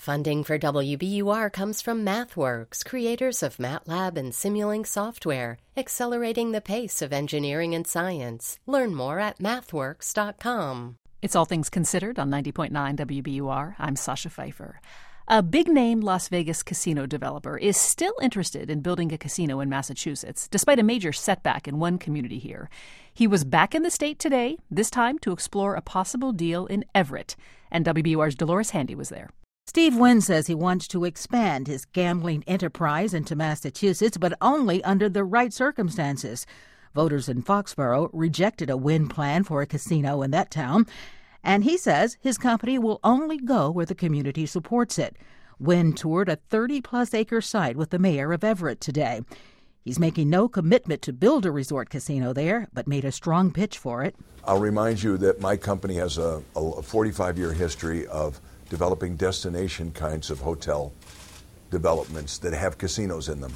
Funding for WBUR comes from MathWorks, creators of MATLAB and Simulink software, accelerating the pace of engineering and science. Learn more at mathworks.com. It's All Things Considered on 90.9 WBUR. I'm Sasha Pfeiffer. A big-name Las Vegas casino developer is still interested in building a casino in Massachusetts, despite a major setback in one community here. He was back in the state today, this time to explore a possible deal in Everett. And WBUR's Dolores Handy was there. Steve Wynn says he wants to expand his gambling enterprise into Massachusetts, but only under the right circumstances. Voters in Foxborough rejected a Wynn plan for a casino in that town, and he says his company will only go where the community supports it. Wynn toured a 30-plus acre site with the mayor of Everett today. He's making no commitment to build a resort casino there, but made a strong pitch for it. I'll remind you that my company has a 45-year history of developing destination kinds of hotel developments that have casinos in them.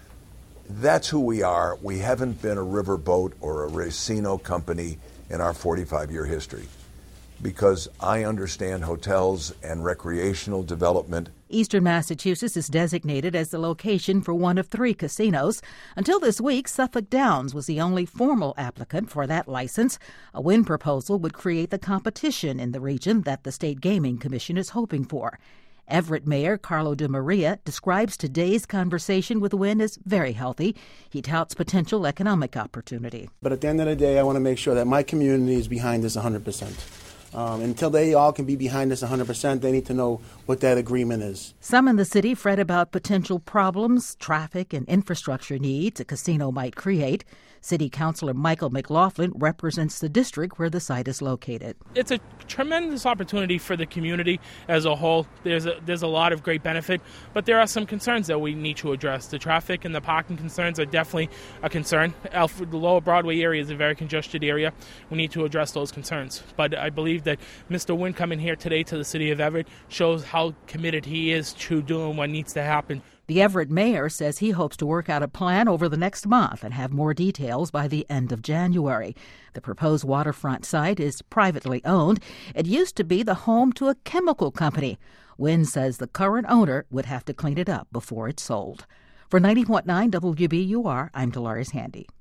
That's who we are. We haven't been a riverboat or a casino company in our 45-year history because I understand hotels and recreational development. Eastern Massachusetts is designated as the location for one of 3 casinos. Until this week, Suffolk Downs was the only formal applicant for that license. A Wynn proposal would create the competition in the region that the State Gaming Commission is hoping for. Everett Mayor Carlo De Maria describes today's conversation with Wynn as very healthy. He touts potential economic opportunity. But at the end of the day, I want to make sure that my community is behind this 100%. Until they all can be behind us 100%, they need to know what that agreement is. Some in the city fret about potential problems, traffic and infrastructure needs a casino might create. City Councilor Michael McLaughlin represents the district where the site is located. It's a tremendous opportunity for the community as a whole. There's a lot of great benefit, but there are some concerns that we need to address. The traffic and the parking concerns are definitely a concern. The Lower Broadway area is a very congested area. We need to address those concerns. But I believe that Mr. Wynn coming here today to the city of Everett shows how committed he is to doing what needs to happen. The Everett mayor says he hopes to work out a plan over the next month and have more details by the end of January. The proposed waterfront site is privately owned. It used to be the home to a chemical company. Wynn says the current owner would have to clean it up before it's sold. For 90.9 WBUR, I'm Dolores Handy.